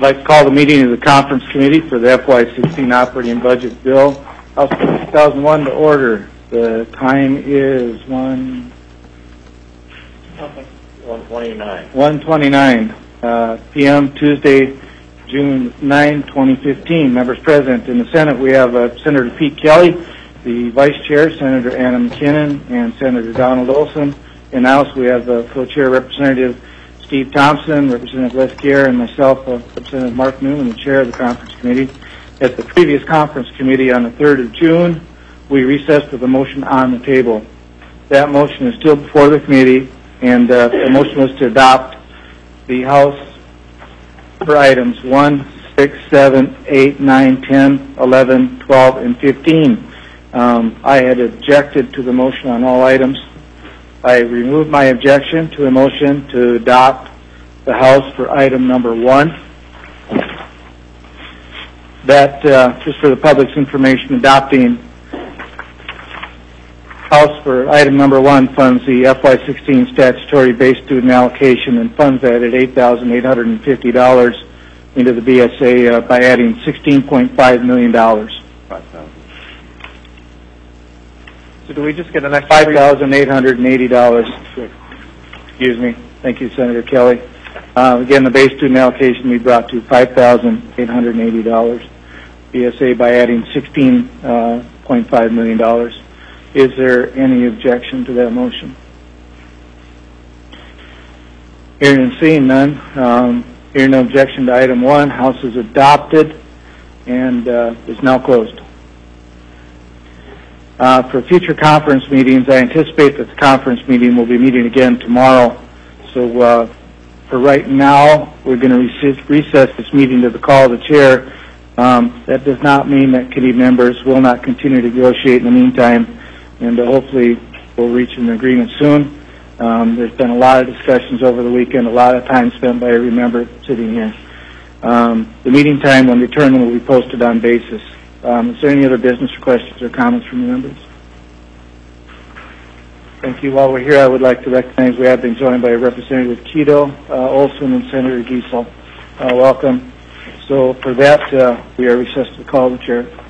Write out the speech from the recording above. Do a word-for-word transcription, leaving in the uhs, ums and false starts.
I'd like to call the meeting of the Conference Committee for the F Y sixteen Operating Budget Bill, House Bill two thousand one, to order. The time is one one twenty-nine. one twenty-nine uh, p m Tuesday, June ninth, twenty fifteen. Members present in the Senate, we have uh, Senator Pete Kelly, the Vice Chair, Senator Anna McKinnon, and Senator Donald Olson. In the House, we have the co-chair, Representative Steve Thompson, Representative Les Gare, and myself, uh, Representative Mark Newman, the chair of the Conference Committee. At the previous Conference Committee on the third of June, we recessed with a motion on the table. That motion is still before the committee, and uh, the motion was to adopt the House for items one, six, seven, eight, nine, ten, eleven, twelve, and fifteen. Um, I had objected to the motion on all items. I removed my objection to the motion to adopt the House for item number one. That, uh, just for the public's information, adopting House for item number one funds the F Y sixteen statutory base student allocation and funds that at eight thousand eight hundred fifty dollars into the B S A uh, by adding sixteen point five million dollars. So do we just get an extra five thousand eight hundred eighty dollars. Excuse me. Thank you, Senator Kelly. Uh, again, the base student allocation we brought to five thousand eight hundred eighty dollars. B S A by adding sixteen point five million dollars. Is there any objection to that motion? Hearing and seeing none, um, hearing no objection to item one, House is adopted and uh, is now closed. Uh, for future conference meetings, I anticipate that the conference meeting will be meeting again tomorrow. So uh, for right now, we're going to recess, recess this meeting to the call of the chair. Um, that does not mean that committee members will not continue to negotiate in the meantime, and uh, hopefully we'll reach an agreement soon. Um, there's been a lot of discussions over the weekend, a lot of time spent by every member sitting here. Um, the meeting time when returning will be posted on basis. Um, is there any other business or questions or comments from the members? Thank you. While we're here, I would like to recognize we have been joined by Representative Keto, uh, Olson, and Senator Giesel. Uh, welcome. So for that, uh, we are recessed to the call of the chair.